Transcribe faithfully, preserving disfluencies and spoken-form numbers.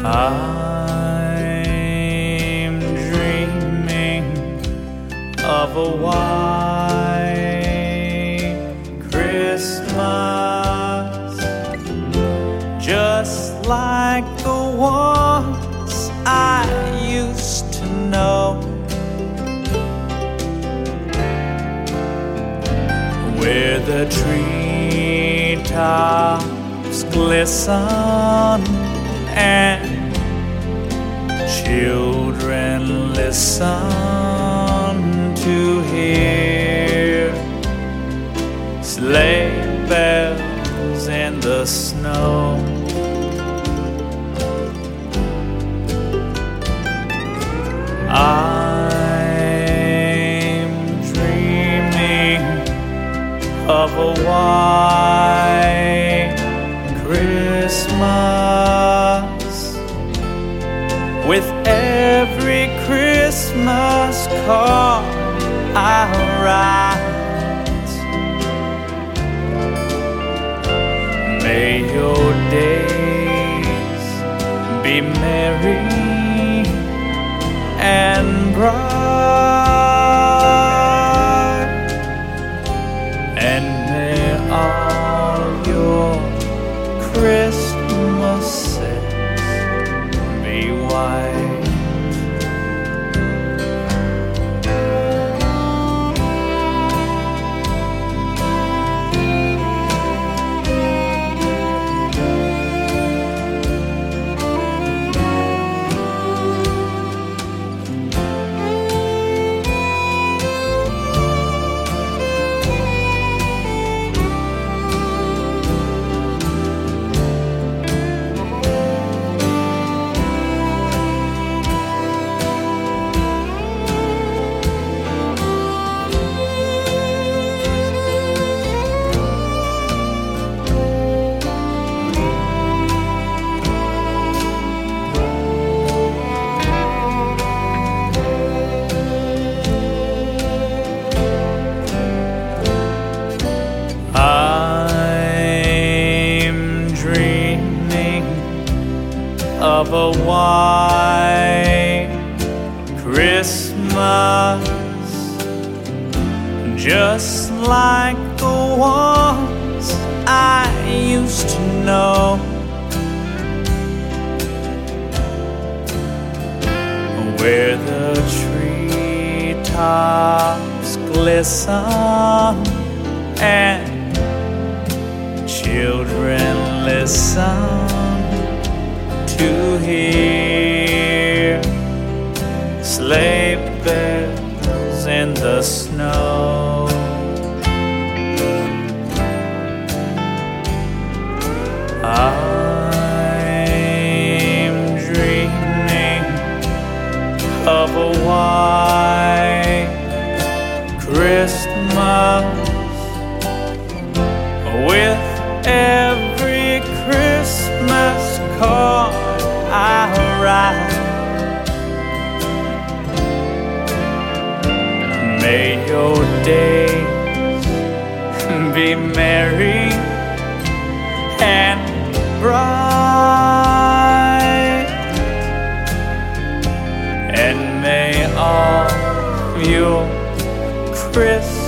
I'm dreaming of a white Christmas, just like the ones I used to know, where the treetops glisten and children listen to hear sleigh bells in the snow. I'm dreaming of a white Christmas, with every Christmas card I write. May your days be merry and bright, and may all your Christmases be white. I'm dreaming of a white Christmas, just like the ones I used to know, where the treetops glisten and children listen to hear sleigh bells in the snow. I'm dreaming of a white Christmas, with every Christmas card I write. May your days be merry and bright, and may all your Christmas